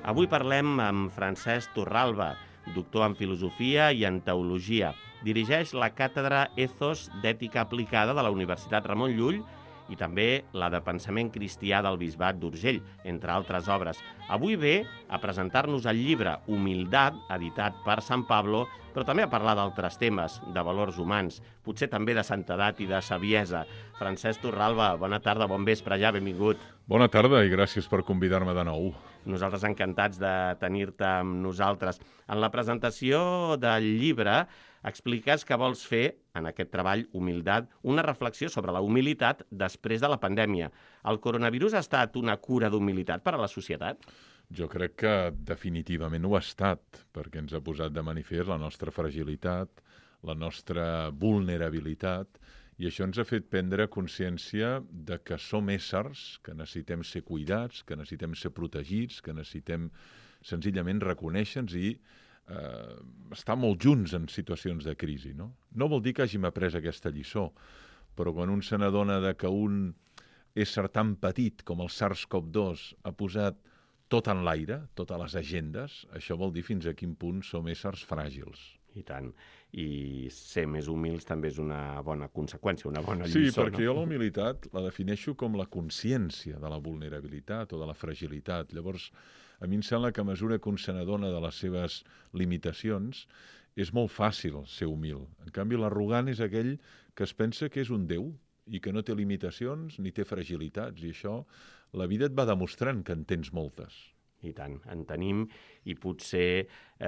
Avui parlem amb Francesc Torralba, doctor en Filosofia i en Teologia. Dirigeix la càtedra Ethos d'Ètica Aplicada de la Universitat Ramon Llull i també la de Pensament Cristià del Bisbat d'Urgell, entre altres obres. Avui ve a presentar-nos el llibre Humildad, editat per Sant Pablo, però també a parlar d'altres temes, de valors humans, potser també de santedat i de saviesa. Francesc Torralba, bona tarda, bon vespre ja, benvingut. Bona tarda i gràcies per convidar-me de nou. Nosaltres encantats de tenir-te amb nosaltres. En la presentació del llibre expliques que vols fer, en aquest treball, Humildad, una reflexió sobre la humilitat després de la pandèmia. El coronavirus ha estat una cura d'humilitat per a la societat? Jo crec que definitivament ho ha estat, perquè ens ha posat de manifest la nostra fragilitat, la nostra vulnerabilitat, i això ens ha fet prendre consciència de que som éssers, que necessitem ser cuidats, que necessitem ser protegits, que necessitem senzillament reconèixer-nos i estar molt junts en situacions de crisi. No vol dir que hàgim après aquesta lliçó, però quan un se n'adona que un ésser tan petit com el SARS-CoV-2 ha posat tot en l'aire, totes les agendes, això vol dir fins a quin punt som éssers fràgils. I tant. I ser més humils també és una bona conseqüència, una bona lliçó. Sí, perquè jo la humilitat la defineixo com la consciència de la vulnerabilitat o de la fragilitat. Llavors, a mi em sembla que a mesura que un se n'adona de les seves limitacions, és molt fàcil ser humil. En canvi, l'arrogant és aquell que es pensa que és un déu i que no té limitacions ni té fragilitats. I això, la vida et va demostrant que en tens moltes. I tant, en tenim, i potser,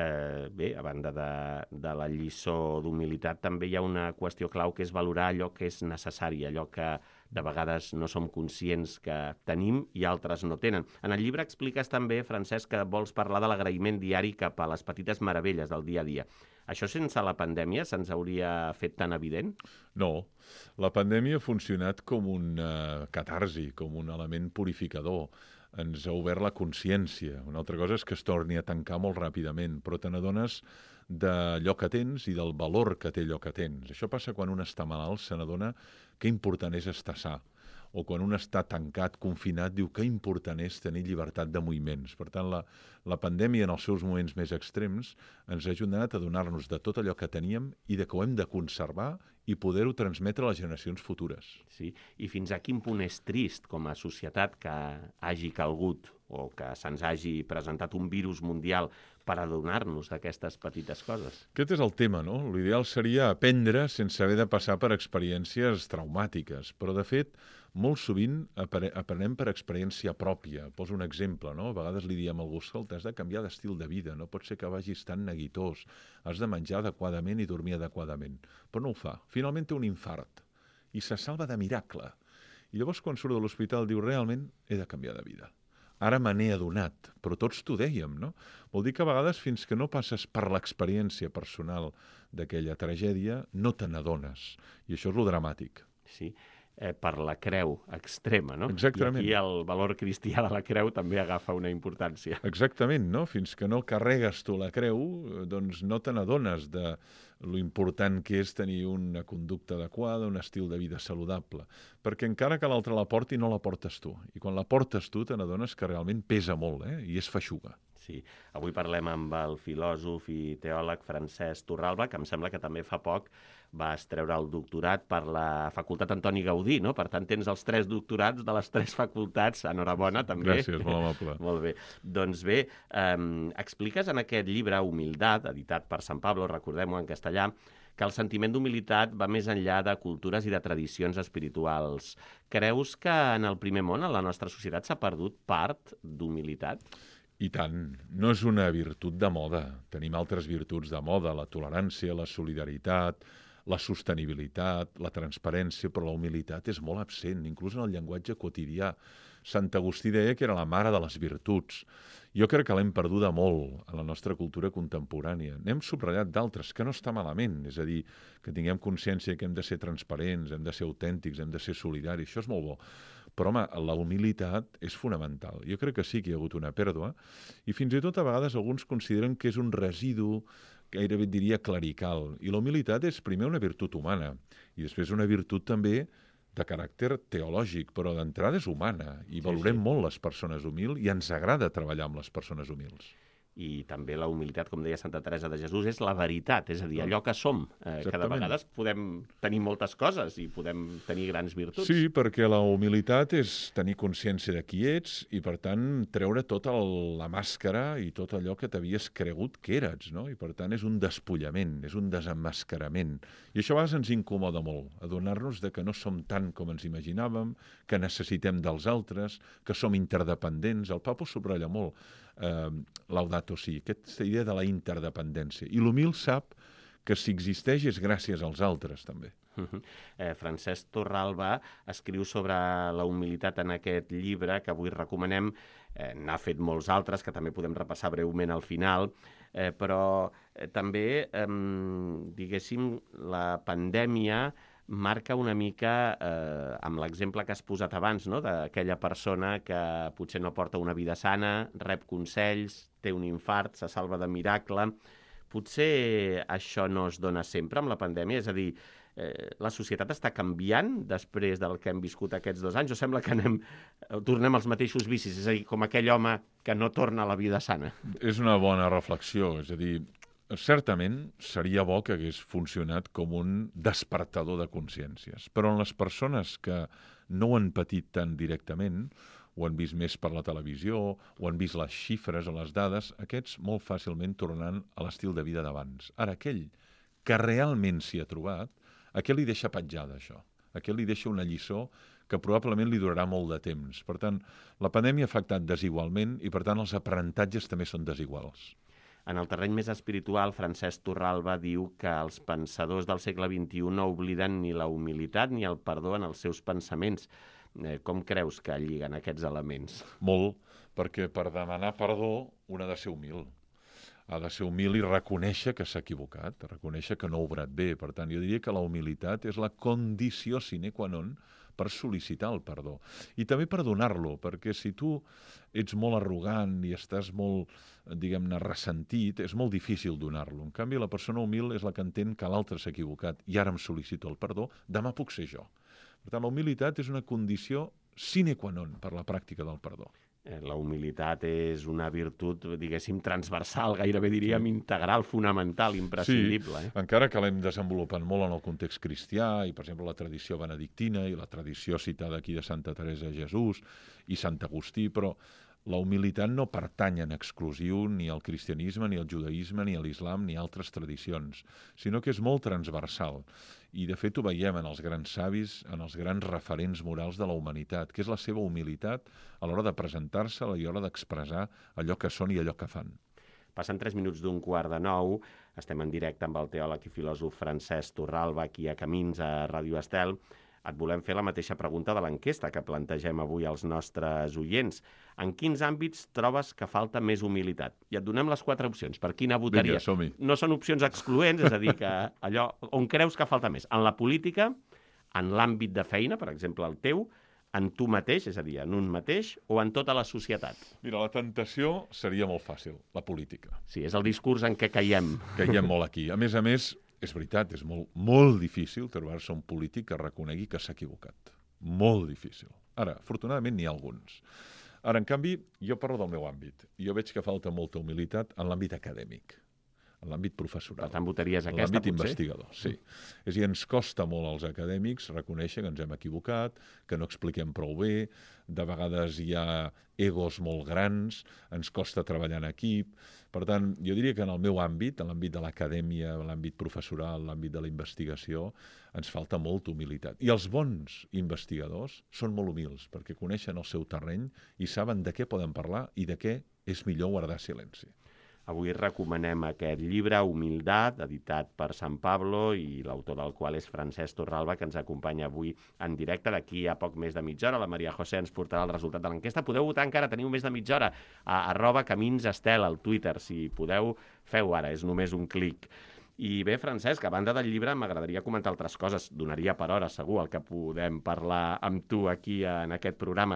a banda de la lliçó d'humilitat, també hi ha una qüestió clau que és valorar allò que és necessari, allò que de vegades no som conscients que tenim i altres no tenen. En el llibre expliques també, Francesc, que vols parlar de l'agraïment diari cap a les petites meravelles del dia a dia. Això sense la pandèmia se'ns hauria fet tan evident? No, la pandèmia ha funcionat com una catarsi, com un element purificador. Ens ha obert la consciència. Una altra cosa és que es torni a tancar molt ràpidament, però te n'adones d'allò que tens i del valor que té allò que tens. Això passa quan un està malalt, se n'adona que important és estar sa. O quan un està tancat, confinat, diu que important és tenir llibertat de moviments. Per tant, la pandèmia en els seus moments més extrems ens ha ajudat a donar-nos de tot allò que teníem i de que ho hem de conservar i poder-ho transmetre a les generacions futures. Sí, i fins a quin punt és trist com a societat que hagi calgut o que se'ns hagi presentat un virus mundial per adonar-nos d'aquestes petites coses? Aquest és el tema, no? L'ideal seria aprendre sense haver de passar per experiències traumàtiques, però de fet, molt sovint aprenem per experiència pròpia. Poso un exemple, no? A vegades li diem a algú, escolta, has de canviar d'estil de vida, no pot ser que vagis tan neguitós, has de menjar adequadament i dormir adequadament. Però no ho fa. Finalment té un infart i se salva de miracle. I llavors quan surt de l'hospital diu, realment he de canviar de vida. Ara me n'he adonat, però tots t'ho dèiem, no? Vol dir que a vegades fins que no passes per l'experiència personal d'aquella tragèdia no te n'adones. I això és lo dramàtic. Sí, per la creu extrema, no? Exactament. I aquí el valor cristià de la creu també agafa una importància. Exactament, no? Fins que no carregues tu la creu, doncs no te n'adones de lo important que és tenir una conducta adequada, un estil de vida saludable. Perquè encara que l'altre la porti, no la portes tu. I quan la portes tu, te n'adones que realment pesa molt, i és feixuga. Sí, avui parlem amb el filòsof i teòleg Francesc Torralba, que em sembla que també fa poc vas treure el doctorat per la Facultat Antoni Gaudí, no? Per tant, tens els 3 doctorats de les 3 facultats. Enhorabona, també. Gràcies, molt amable. Molt bé. Doncs bé, expliques en aquest llibre, Humildad, editat per Sant Pablo, recordem-ho en castellà, que el sentiment d'humilitat va més enllà de cultures i de tradicions espirituals. Creus que en el primer món, en la nostra societat, s'ha perdut part d'humilitat? I tant. No és una virtut de moda. Tenim altres virtuts de moda, la tolerància, la solidaritat, la sostenibilitat, la transparència, però la humilitat és molt absent, inclús en el llenguatge quotidià. Sant Agustí deia que era la mare de les virtuts. Jo crec que l'hem perduda molt en la nostra cultura contemporània. N'hem subratllat d'altres, que no està malament, és a dir, que tinguem consciència que hem de ser transparents, hem de ser autèntics, hem de ser solidaris, això és molt bo. Però, home, la humilitat és fonamental. Jo crec que sí que hi ha hagut una pèrdua i fins i tot a vegades alguns consideren que és un residu gairebé diria clerical. I la humilitat és primer una virtut humana i després una virtut també de caràcter teològic, però d'entrada és humana, i valorem molt les persones humils i ens agrada treballar amb les persones humils. I també la humilitat, com deia Santa Teresa de Jesús, és la veritat, és a dir, allò que som. Que de vegades podem tenir moltes coses i podem tenir grans virtuts. Sí, perquè la humilitat és tenir consciència de qui ets i, per tant, treure tota la màscara i tot allò que t'havies cregut que eres, no? I, per tant, és un despullament, és un desemmascarament. I això a vegades ens incomoda molt, adonar-nos de que no som tant com ens imaginàvem, que necessitem dels altres, que som interdependents. El Papa ho subratlla molt. Laudato si, aquesta idea de la interdependència. I l'humil sap que si existeix és gràcies als altres, també. Francesc Torralba escriu sobre la humilitat en aquest llibre que avui recomanem. N'ha fet molts altres, que també podem repassar breument al final, però també, diguéssim, la pandèmia marca una mica, amb l'exemple que has posat abans, no? D'aquella persona que potser no porta una vida sana, rep consells, té un infart, se salva de miracle. Potser això no es dona sempre amb la pandèmia, és a dir, la societat està canviant després del que hem viscut aquests 2 anys, o sembla que tornem als mateixos vicis, és a dir, com aquell home que no torna a la vida sana? És una bona reflexió, és a dir, certament seria bo que hagués funcionat com un despertador de consciències, però en les persones que no ho han patit tan directament, ho han vist més per la televisió, ho han vist les xifres o les dades, aquests molt fàcilment tornaran a l'estil de vida d'abans. Ara, aquell que realment s'hi ha trobat, aquell li deixa petjada, això. Aquell li deixa una lliçó que probablement li durarà molt de temps. Per tant, la pandèmia ha afectat desigualment i, per tant, els aprenentatges també són desiguals. En el terreny més espiritual, Francesc Torralba diu que els pensadors del segle XXI no obliden ni la humilitat ni el perdó en els seus pensaments. Com creus que lliguen aquests elements? Molt, perquè per demanar perdó un ha de ser humil. Ha de ser humil i reconèixer que s'ha equivocat, reconèixer que no ha obrat bé. Per tant, jo diria que la humilitat és la condició sine qua non per sol·licitar el perdó. I també per donar-lo, perquè si tu ets molt arrogant i estàs molt, diguem-ne, ressentit, és molt difícil donar-lo. En canvi, la persona humil és la que entén que l'altre s'ha equivocat i ara em sol·licito el perdó, demà puc ser jo. Per tant, la humilitat és una condició sine qua non per la pràctica del perdó. La humilitat és una virtut, diguéssim, transversal, gairebé diríem integral, fonamental, imprescindible. Sí, encara que l'hem desenvolupat molt en el context cristià, i per exemple la tradició benedictina i la tradició citada aquí de Santa Teresa de Jesús i Sant Agustí, però la humilitat no pertany en exclusiu ni al cristianisme, ni al judaïsme, ni a l'islam, ni a altres tradicions, sinó que és molt transversal. I, de fet, ho veiem en els grans savis, en els grans referents morals de la humanitat, que és la seva humilitat a l'hora de presentar-se i a l'hora d'expressar allò que són i allò que fan. Passen 3 minuts d'15:45, estem en directe amb el teòleg i filòsof Francesc Torralba, aquí a Camins, a Ràdio Estel. Et volem fer la mateixa pregunta de l'enquesta que plantegem avui als nostres oients. En quins àmbits trobes que falta més humilitat? I et donem les 4 opcions. Per quina votaries? Vinga, som-hi. No són opcions excloents, és a dir, que allò on creus que falta més? En la política, en l'àmbit de feina, per exemple, el teu, en tu mateix, és a dir, en un mateix, o en tota la societat? Mira, la tentació seria molt fàcil, la política. Sí, és el discurs en què caiem. Caiem molt aquí. A més, és veritat, és molt difícil trobar-se un polític que reconegui que s'ha equivocat. Molt difícil. Ara, afortunadament n'hi ha alguns. Ara, en canvi, jo parlo del meu àmbit. Jo veig que falta molta humilitat en l'àmbit acadèmic, en l'àmbit professoral. Per tant, votaries aquesta, l'àmbit potser? investigador, sí. És a dir, ens costa molt als acadèmics reconèixer que ens hem equivocat, que no expliquem prou bé, de vegades hi ha egos molt grans, ens costa treballar en equip. Per tant, jo diria que en el meu àmbit, en l'àmbit de l'acadèmia, en l'àmbit professoral, en l'àmbit de la investigació, ens falta molta humilitat. I els bons investigadors són molt humils, perquè coneixen el seu terreny i saben de què poden parlar i de què és millor guardar silenci. Avui recomanem aquest llibre, Humildat, editat per Sant Pablo, i l'autor del qual és Francesc Torralba, que ens acompanya avui en directe. D'aquí a poc més de mitja hora la Maria José ens portarà el resultat de l'enquesta. Podeu votar encara, teniu més de mitja hora, a @caminsestel, al Twitter. Si podeu, feu ara, és només un clic. I bé, Francesc, a banda del llibre, m'agradaria comentar altres coses. Donaria per hora, segur, el que podem parlar amb tu aquí en aquest programa.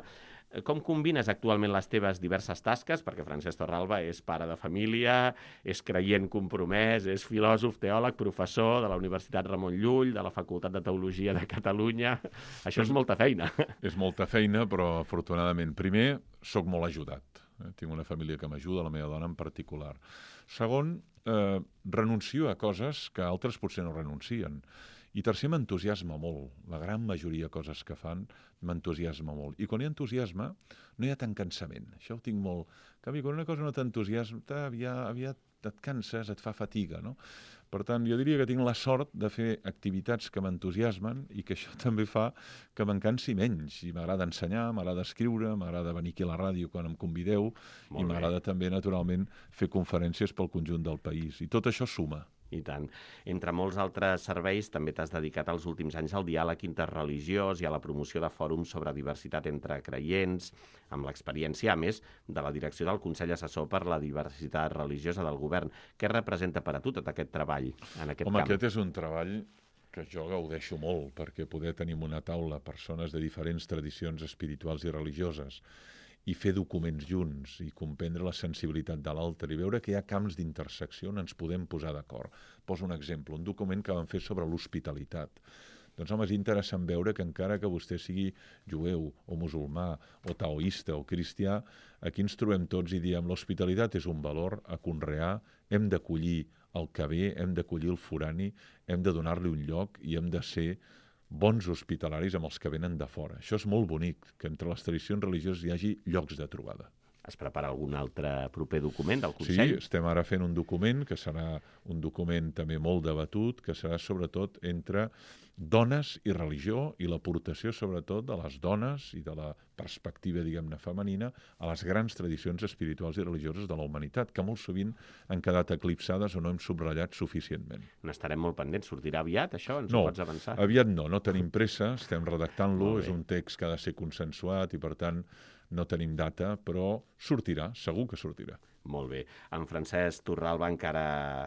Com combines actualment les teves diverses tasques? Perquè Francesc Torralba és pare de família, és creient compromès, és filòsof, teòleg, professor de la Universitat Ramon Llull, de la Facultat de Teologia de Catalunya. Això és molta feina. És molta feina, però afortunadament, primer, sóc molt ajudat. Tinc una família que m'ajuda, la meva dona en particular. Segon, renuncio a coses que altres potser no renuncien. I tercer, m'entusiasma molt. La gran majoria de coses que fan m'entusiasma molt. I quan hi ha entusiasme, no hi ha tant cansament. Això ho tinc molt... En canvi, quan una cosa no t'entusiasma, aviat et canses, et fa fatiga, no? Per tant, jo diria que tinc la sort de fer activitats que m'entusiasmen i que això també fa que me'n cansi menys. I m'agrada ensenyar, m'agrada escriure, m'agrada venir aquí a la ràdio quan em convideu i m'agrada també, naturalment, fer conferències pel conjunt del país. I tot això suma. I tant. Entre molts altres serveis, també t'has dedicat als últims anys al diàleg interreligiós i a la promoció de fòrums sobre diversitat entre creients, amb l'experiència, a més, de la direcció del Consell Assessor per la Diversitat Religiosa del Govern. Què representa per a tu tot aquest treball en aquest camp? Aquest és un treball que jo gaudeixo molt, perquè poder tenir en una taula persones de diferents tradicions espirituals i religioses i fer documents junts i comprendre la sensibilitat de l'altre i veure que hi ha camps d'intersecció on ens podem posar d'acord. Poso un exemple, un document que vam fer sobre l'hospitalitat. Doncs, home, és interessant veure que encara que vostè sigui jueu o musulmà o taoista o cristià, aquí ens trobem tots i diem l'hospitalitat és un valor a conrear, hem d'acollir el que ve, hem d'acollir el forani, hem de donar-li un lloc i hem de ser bons hospitalaris amb els que venen de fora. Això és molt bonic, que entre les tradicions religioses hi hagi llocs de trobada. Es prepara algun altre proper document del Consell? Sí, estem ara fent un document que serà un document també molt debatut, que serà sobretot entre dones i religió i l'aportació sobretot de les dones i de la perspectiva, diguem-ne, femenina a les grans tradicions espirituals i religioses de la humanitat, que molt sovint han quedat eclipsades o no hem subratllat suficientment. N'estarem molt pendents. Sortirà aviat, això? Ens ho pots avançar? No, aviat no tenim pressa, estem redactant-lo, és un text que ha de ser consensuat i, per tant, no tenim data, però sortirà, segur que sortirà. Molt bé. En Francesc Torralba encara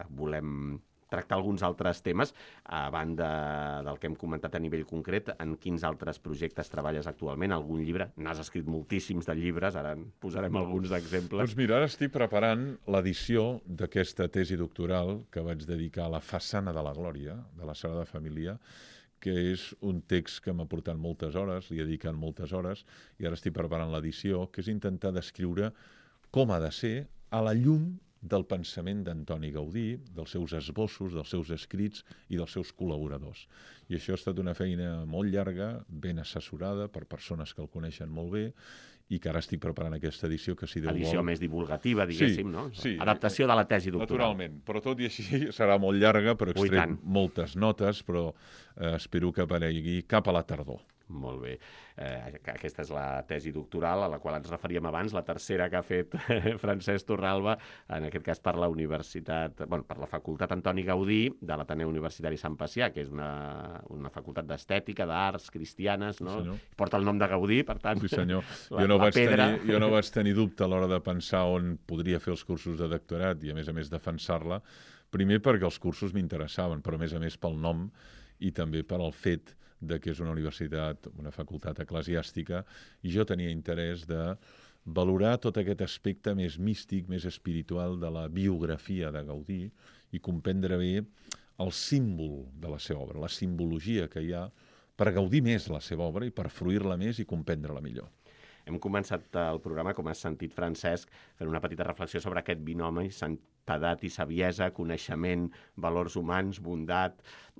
volem tractar alguns altres temes, a banda del que hem comentat a nivell concret. En quins altres projectes treballes actualment? Algun llibre? N'has escrit moltíssims de llibres, ara en posarem alguns d'exemples. Doncs mira, ara estic preparant l'edició d'aquesta tesi doctoral que vaig dedicar a la façana de la Glòria, de la Sagrada Família, que és un text que m'ha portat moltes hores, li he dedicat moltes hores, i ara estic preparant l'edició, que és intentar descriure com ha de ser a la llum del pensament d'Antoni Gaudí, dels seus esbossos, dels seus escrits i dels seus col·laboradors. I això ha estat una feina molt llarga, ben assessorada per persones que el coneixen molt bé, i que ara estic preparant aquesta edició que, si Déu vol... Edició més divulgativa, diguéssim, no? Sí. Adaptació de la tesi doctoral. Naturalment, però tot i així serà molt llarga, però extrem moltes notes, però espero que aparegui cap a la tardor. Molt bé. Aquesta és la tesi doctoral a la qual ens referíem abans, la tercera que ha fet Francesc Torralba, en aquest cas per la Universitat, per la Facultat Antoni Gaudí de l'Ateneu Universitari Sant Pacià, que és una facultat d'estètica, d'arts cristianes, no? Sí, porta el nom de Gaudí, per tant, sí, senyor. jo no vaig tenir dubte a l'hora de pensar on podria fer els cursos de doctorat i, a més defensar-la, primer perquè els cursos m'interessaven, però a més pel nom i també per al fet de que és una universitat, una facultat eclesiàstica, i jo tenia interès de valorar tot aquest aspecte més místic, més espiritual de la biografia de Gaudí i comprendre bé el símbol de la seva obra, la simbologia que hi ha per gaudir més la seva obra i per fruir-la més i comprendre-la millor. Hem començat el programa, com has sentit, Francesc, fent una petita reflexió sobre aquest binomi, santedat i saviesa, coneixement, valors humans, bondat...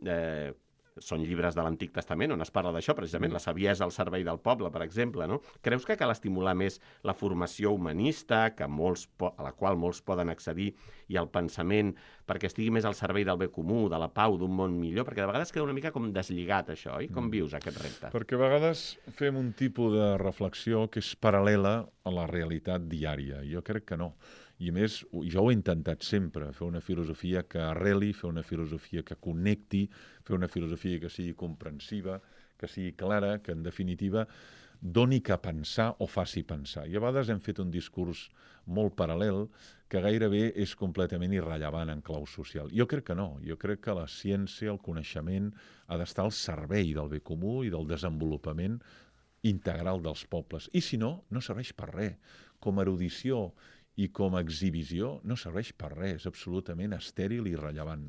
Són llibres de l'Antic Testament on es parla d'això, precisament, la saviesa al servei del poble, per exemple, no? Creus que cal estimular més la formació humanista, a la qual molts poden accedir, i el pensament, perquè estigui més al servei del bé comú, de la pau, d'un món millor? Perquè de vegades queda una mica com deslligat, això, oi? Com vius aquest repte? Perquè a vegades fem un tipus de reflexió que és paral·lela a la realitat diària. Jo crec que no. I a més, jo ho he intentat sempre, fer una filosofia que arreli, fer una filosofia que connecti, fer una filosofia que sigui comprensiva, que sigui clara, que en definitiva doni que pensar o faci pensar. I a vegades hem fet un discurs molt paral·lel que gairebé és completament irrellevant en clau social. Jo crec que no. Jo crec que la ciència, el coneixement, ha d'estar al servei del bé comú i del desenvolupament integral dels pobles. I si no, no serveix per res. Com a erudició i com a exhibició no serveix per res, és absolutament estèril i irrellevant.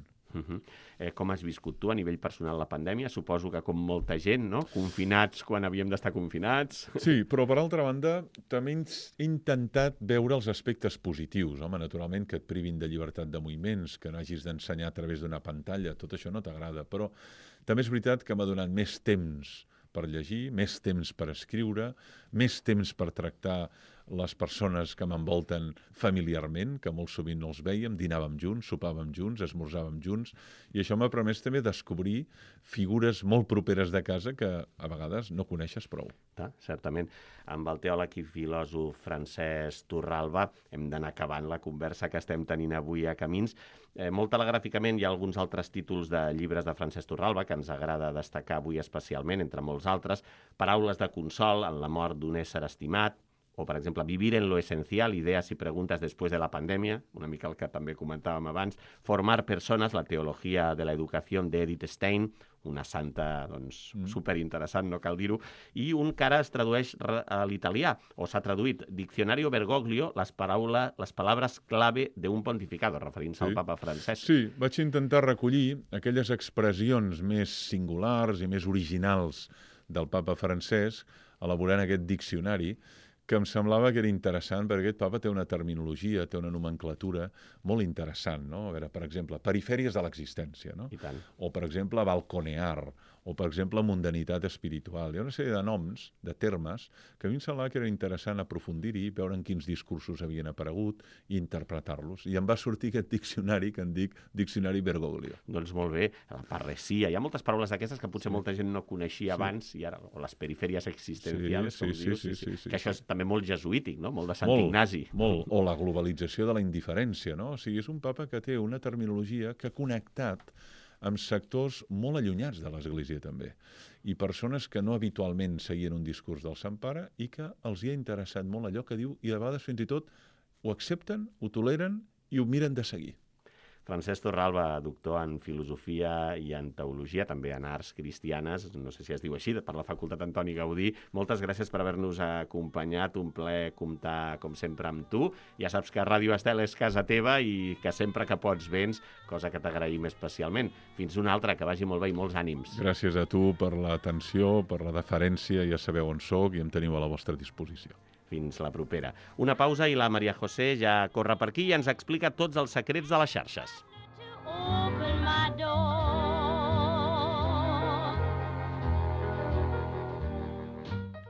Com has viscut tu a nivell personal la pandèmia? Suposo que com molta gent, no? Confinats quan havíem d'estar confinats. Sí, però per altra banda també he intentat veure els aspectes positius. Home, naturalment que et privin de llibertat de moviments, que no hagis d'ensenyar a través d'una pantalla, tot això no t'agrada, però també és veritat que m'ha donat més temps per llegir, més temps per escriure, més temps per tractar les persones que m'envolten familiarment, que molt sovint no els veiem, dinàvem junts, sopàvem junts, esmorzàvem junts, i això m'ha permès també descobrir figures molt properes de casa que a vegades no coneixes prou. Certament. Amb el teòleg i filòsof Francesc Torralba hem d'anar acabant la conversa que estem tenint avui a Camins. Molt telegràficament hi ha alguns altres títols de llibres de Francesc Torralba que ens agrada destacar avui especialment, entre molts altres. Paraules de consol en la mort d'un ésser estimat, o, per exemple, Vivir en lo esencial, idees i preguntes després de la pandèmia, una mica el que també comentàvem abans, Formar persones, la teologia de l'educació d'Edith Stein, una santa superinteressant, no cal dir-ho, i un que ara es tradueix a l'italià, o s'ha traduït, Diccionario Bergoglio, les paraules clave d'un pontificado, referint-se al papa Francesc. Sí, vaig intentar recollir aquelles expressions més singulars i més originals del papa Francesc, elaborant aquest diccionari, que em semblava que era interessant perquè aquest papa té una terminologia, té una nomenclatura molt interessant, no? A veure, per exemple, perifèries de l'existència, no? I tant. O, per exemple, balconear, o, per exemple, mundanitat espiritual. Hi ha una sèrie de noms, de termes, que a mi em semblava que era interessant aprofundir-hi, veure en quins discursos havien aparegut i interpretar-los. I em va sortir aquest diccionari que en dic Diccionari Bergoglio. Doncs molt bé, la parresia. Hi ha moltes paraules d'aquestes que potser molta gent no coneixia abans, i ara, o les perifèries existencials, que això és també molt jesuític, no? Molt de Sant Ignasi. Molt, o la globalització de la indiferència, no? O sigui, és un papa que té una terminologia que ha connectat amb sectors molt allunyats de l'Església també, i persones que no habitualment seguien un discurs del Sant Pare i que els hi ha interessat molt allò que diu i a vegades fins i tot ho accepten, ho toleren i ho miren de seguir. Francesc Torralba, doctor en filosofia i en teologia, també en arts cristianes, no sé si es diu així, per la Facultat Antoni Gaudí. Moltes gràcies per haver-nos acompanyat, un plaer comptar, com sempre, amb tu. Ja saps que Ràdio Estel és casa teva i que sempre que pots vens, cosa que t'agraïm especialment. Fins una altra, que vagi molt bé i molts ànims. Gràcies a tu per l'atenció, per la deferència, ja sabeu on sóc i em teniu a la vostra disposició. Fins la propera. Una pausa i la Maria José ja corre per aquí i ens explica tots els secrets de les xarxes.